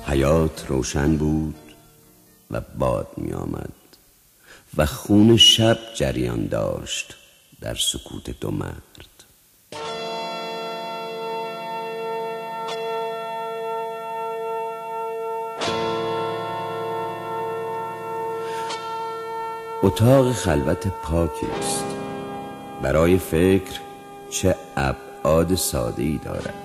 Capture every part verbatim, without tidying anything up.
حیات روشن بود و باد می آمد و خون شب جریان داشت در سکوت دو مرد. اتاق خلوت پاکی است. برای فکر چه ابعاد ساده‌ای دارد.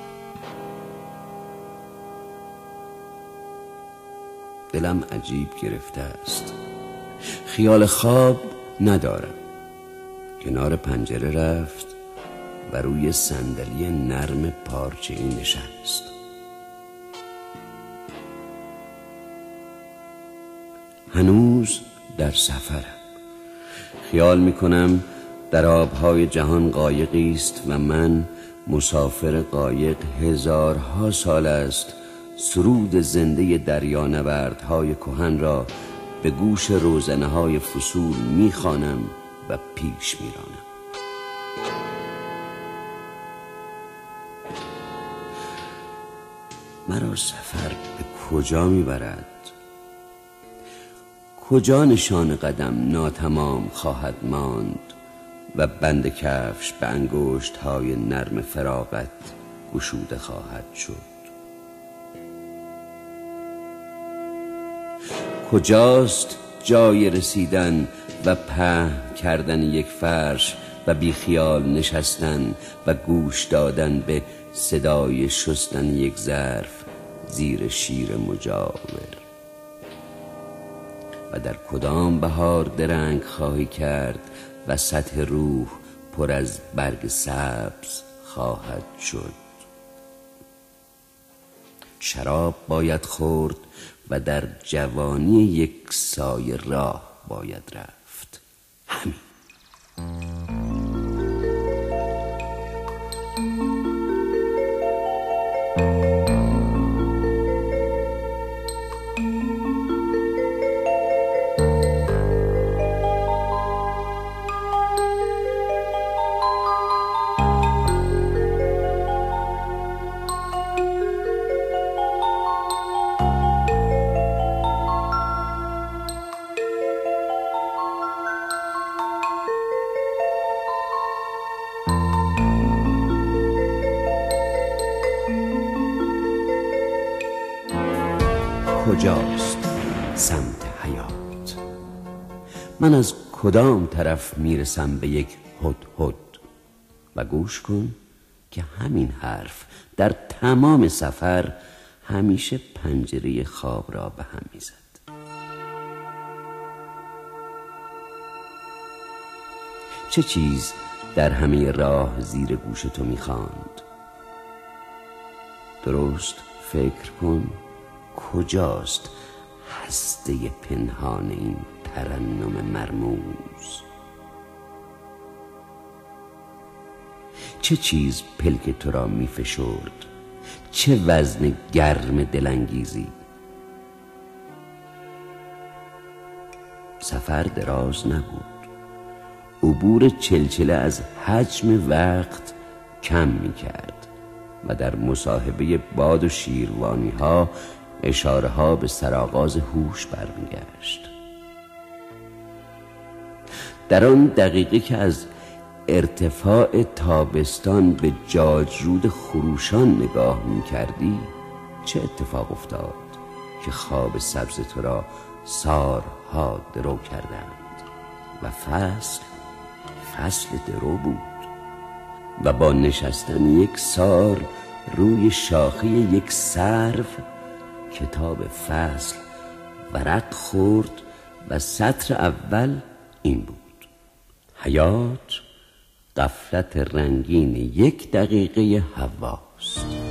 دلم عجیب گرفته است. خیال خواب ندارم. کنار پنجره رفت و روی صندلی نرم پارچه‌ای نشست. هنوز در سفرم. خیال میکنم در آبهای جهان قایقی است و من مسافر قایق هزارها سال است سرود زنده دریانوردهای کهن را به گوش روزنه های فصول میخوانم و پیش میرانم. مرا سفر به کجا میبرد؟ کجا نشان قدم ناتمام خواهد ماند و بند کفش به انگشت های نرم فراغت گشوده خواهد شد؟ کجاست جای رسیدن و پهن کردن یک فرش و بی خیال نشستن و گوش دادن به صدای شستن یک ظرف زیر شیر مجاور؟ و در کدام بهار درنگ خواهی کرد و سطح روح پر از برگ سبز خواهد شد؟ شراب باید خورد و در جوانی یک سایه راه باید رفت. همین. کجاست سمت حیات؟ من از کدام طرف میرسم به یک هدهد؟ و گوش کن که همین حرف در تمام سفر همیشه پنجره خواب را به هم میزد. چه چیز در همه راه زیر گوش تو میخواند؟ درست فکر کن. کجاست هسته پنهان این ترنم مرموز؟ چه چیز پلک تو را می فشرد؟ چه وزن گرم دلانگیزی؟ سفر دراز نبود. عبور چلچله از حجم وقت کم می کرد و در مصاحبه باد و شیروانی ها اشاره ها به سرآغاز هوش برمیگشت. در آن دقیقه که از ارتفاع تابستان به جاجرود خروشان نگاه می کردی، چه اتفاق افتاد که خواب سبز تو را سارها درو کردند و فصل فصل درو بود و با نشستن یک سار روی شاخه یک سرو کتاب فصل ورق خورد و سطر اول این بود: حیات غفلت رنگین یک دقیقه هواست.